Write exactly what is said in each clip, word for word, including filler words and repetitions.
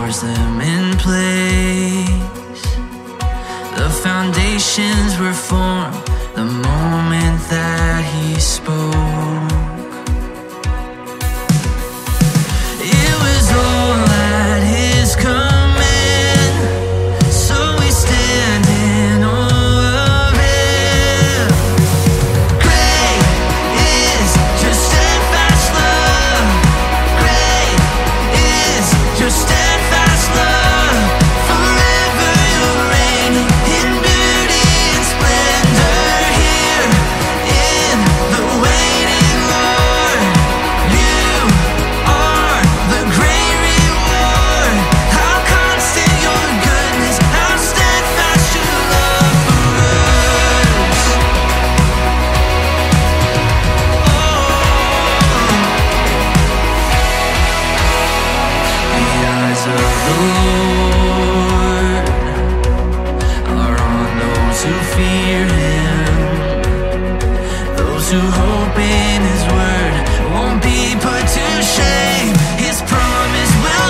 restores them in place. The foundations were formed the moment that he spoke. It was all at his command, so we stand in awe of him. Great is your steadfast love. Great is your steadfast love. Forever you're reigning in beauty and splendor here in the waiting, Lord. You are the great reward. How constant your goodness, how steadfast your love for us. The eyes of the Lord are on those who fear him. Those who hope in his word won't be put to shame. His promise will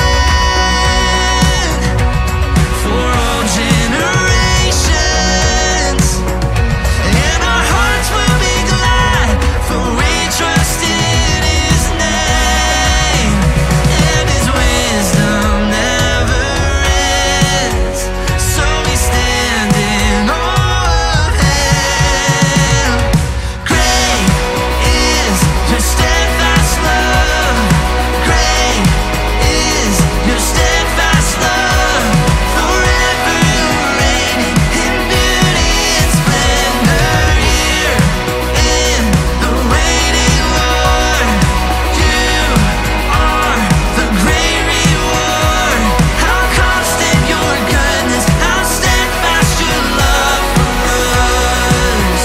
stand for all generations, and our hearts will be glad, for we trust in his name, and his wisdom never ends. So we stand in awe of him. Great is your steadfast love. Great is your steadfast love. Forever you're reigning in beauty and splendor here in the waiting, Lord. You are the great reward. How constant your goodness, how steadfast your love for us.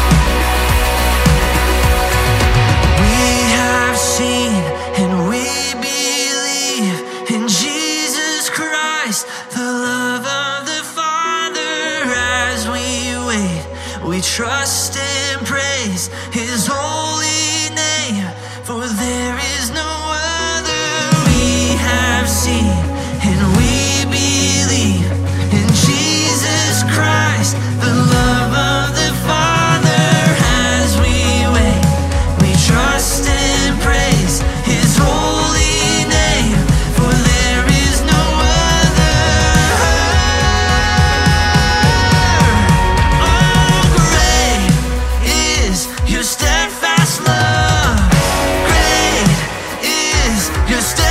We have seen and we believe in Jesus Christ, the love of the Father. As we wait, we trust and praise his holy name, for there is no other. We have seen and we believe in Jesus Christ, the love of the Father. As we wait, we trust and praise his holy name, for there is no other. Oh, great is your steadfast love. Great is your steadfast